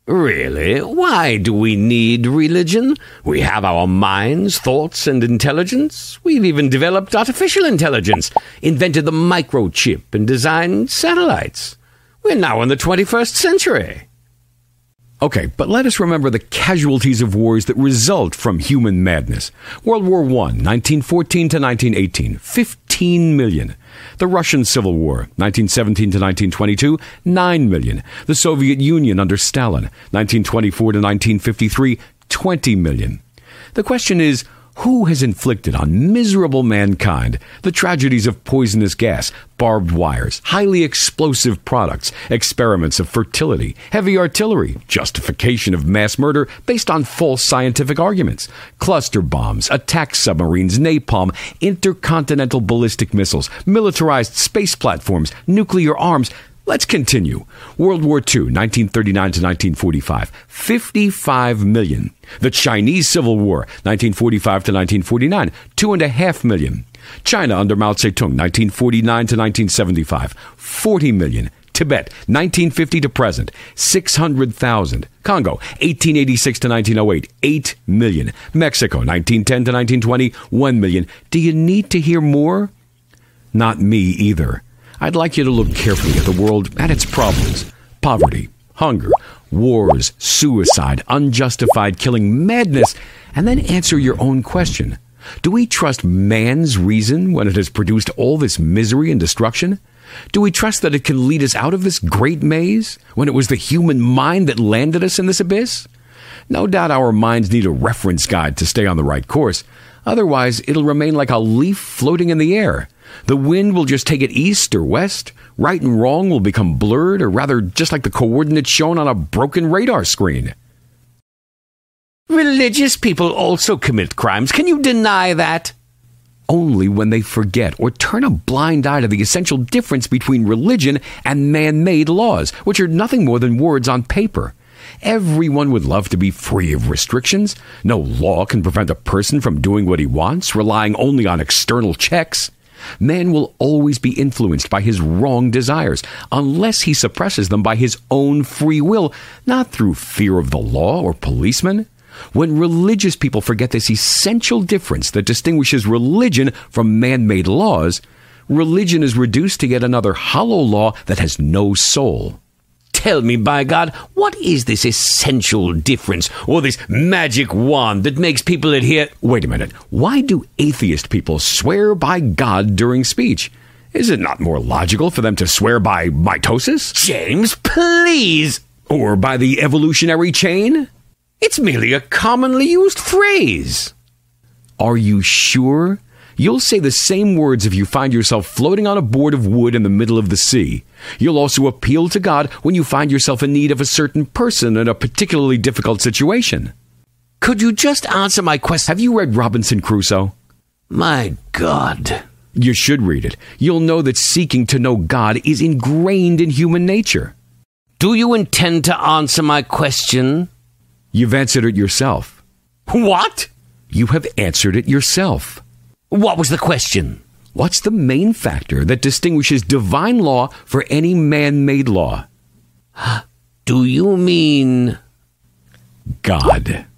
Really? Why do we need religion? We have our minds, thoughts, and intelligence. We've even developed artificial intelligence, invented the microchip, and designed satellites. We're now in the 21st century. Okay, but let us remember the casualties of wars that result from human madness. World War I, 1914 to 1918, 15 million. The Russian Civil War, 1917 to 1922, 9 million. The Soviet Union under Stalin, 1924 to 1953, 20 million. The question is, who has inflicted on miserable mankind the tragedies of poisonous gas, barbed wires, highly explosive products, experiments of fertility, heavy artillery, justification of mass murder based on false scientific arguments, cluster bombs, attack submarines, napalm, intercontinental ballistic missiles, militarized space platforms, nuclear arms? Let's continue. World War II, 1939 to 1945, 55 million. The Chinese Civil War, 1945 to 1949, 2.5 million. China under Mao Zedong, 1949 to 1975, 40 million. Tibet, 1950 to present, 600,000. Congo, 1886 to 1908, 8 million. Mexico, 1910 to 1920, 1 million. Do you need to hear more? Not me either. I'd like you to look carefully at the world and its problems. Poverty, hunger, wars, suicide, unjustified killing, madness, and then answer your own question. Do we trust man's reason when it has produced all this misery and destruction? Do we trust that it can lead us out of this great maze when it was the human mind that landed us in this abyss? No doubt our minds need a reference guide to stay on the right course. Otherwise, it'll remain like a leaf floating in the air. The wind will just take it east or west. Right and wrong will become blurred, or rather just like the coordinates shown on a broken radar screen. Religious people also commit crimes. Can you deny that? Only when they forget or turn a blind eye to the essential difference between religion and man-made laws, which are nothing more than words on paper. Everyone would love to be free of restrictions. No law can prevent a person from doing what he wants, relying only on external checks. Man will always be influenced by his wrong desires, unless he suppresses them by his own free will, not through fear of the law or policemen. When religious people forget this essential difference that distinguishes religion from man-made laws, religion is reduced to yet another hollow law that has no soul. Tell me, by God, what is this essential difference, or this magic wand that makes people adhere... Wait a minute. Why do atheist people swear by God during speech? Is it not more logical for them to swear by mitosis? James, please! Or by the evolutionary chain? It's merely a commonly used phrase. Are you sure? You'll say the same words if you find yourself floating on a board of wood in the middle of the sea. You'll also appeal to God when you find yourself in need of a certain person in a particularly difficult situation. Could you just answer my question? Have you read Robinson Crusoe? My God. You should read it. You'll know that seeking to know God is ingrained in human nature. Do you intend to answer my question? You've answered it yourself. What? You have answered it yourself. What was the question? What's the main factor that distinguishes divine law for any man-made law? Do you mean... God.